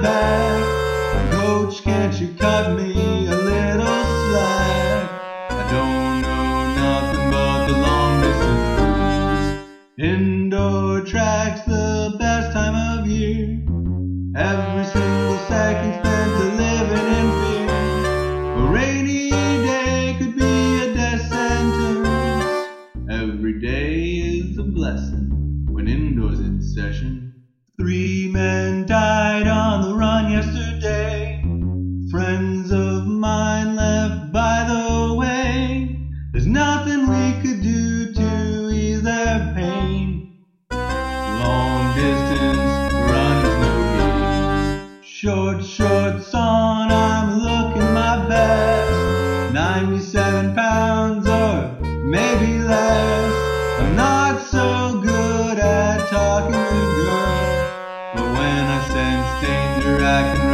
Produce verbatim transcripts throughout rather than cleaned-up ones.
back. Coach, can't you cut me a little slack? I don't know nothing but the long distance blues. Indoor track's the best time of year. Every single second spent a living in fear. A rainy day could be a death sentence. Every day is a blessing when indoors in session. Three men died on the run yesterday. Friends of mine left by the way. There's nothing we could do to ease their pain. Long distance running's no game. Short shorts on, I'm looking my best. ninety-seven pounds or maybe less. I'm not so good at talking to girls, but when I sense danger I can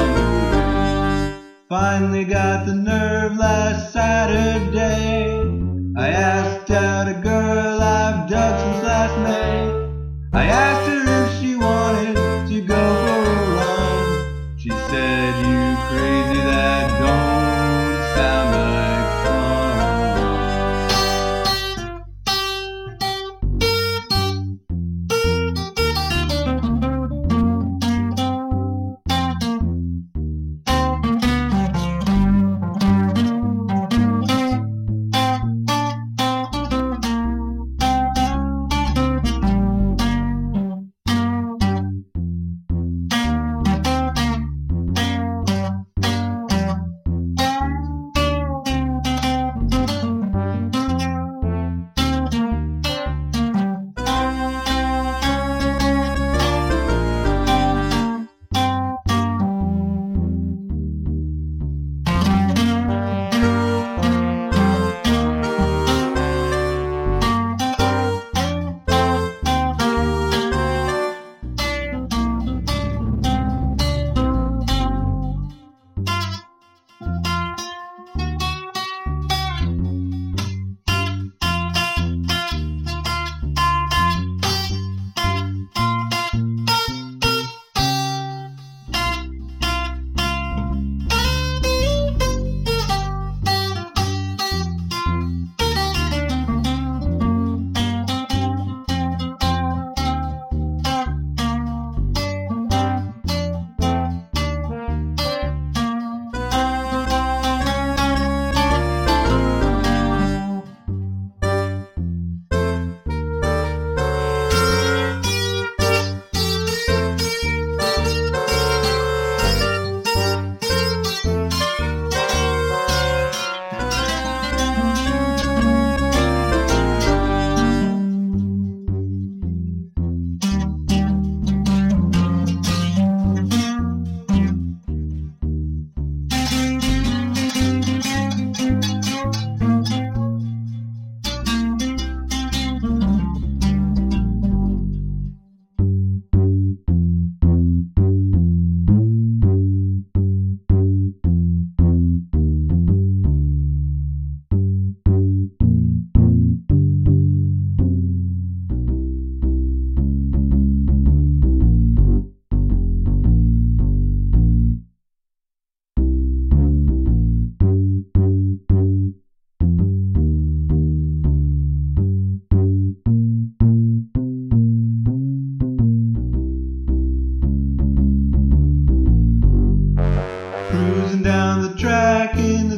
run away. Finally got the nerve last Saturday. I asked out a girl I've dug since last May. I asked her if she wanted to go for a run. She said, "You crazy, that don't sound like fun." Cruising down the track in the